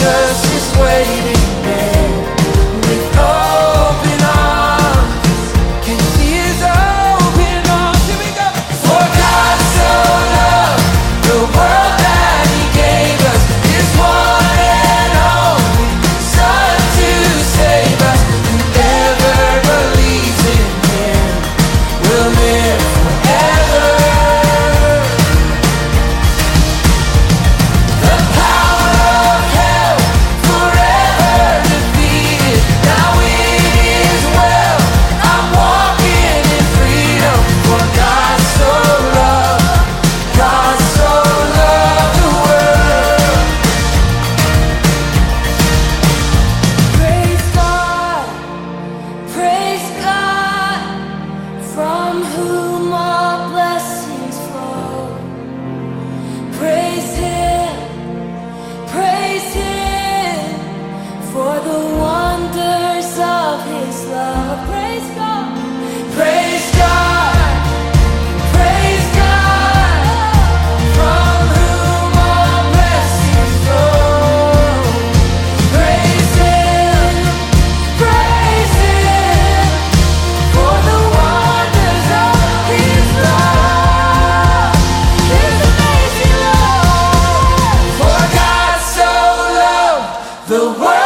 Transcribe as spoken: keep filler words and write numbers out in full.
Jesus is waiting there with open arms. Can you see his open arms? Here we go. For God so loved the world that he gave us his one and only Son to save us. Whoever believes in him will live forever. The power of hell forever defeated. Now it is well. I'm walking in freedom. For God so loved, God so loved the world. Praise God, praise God, from whom all blessings flow. Praise him, praise him, for the wonders of his love. Praise God, praise God, praise God, from whom all blessings flow. Praise him, praise him, for the wonders of his love. His amazing love. For God so loved the world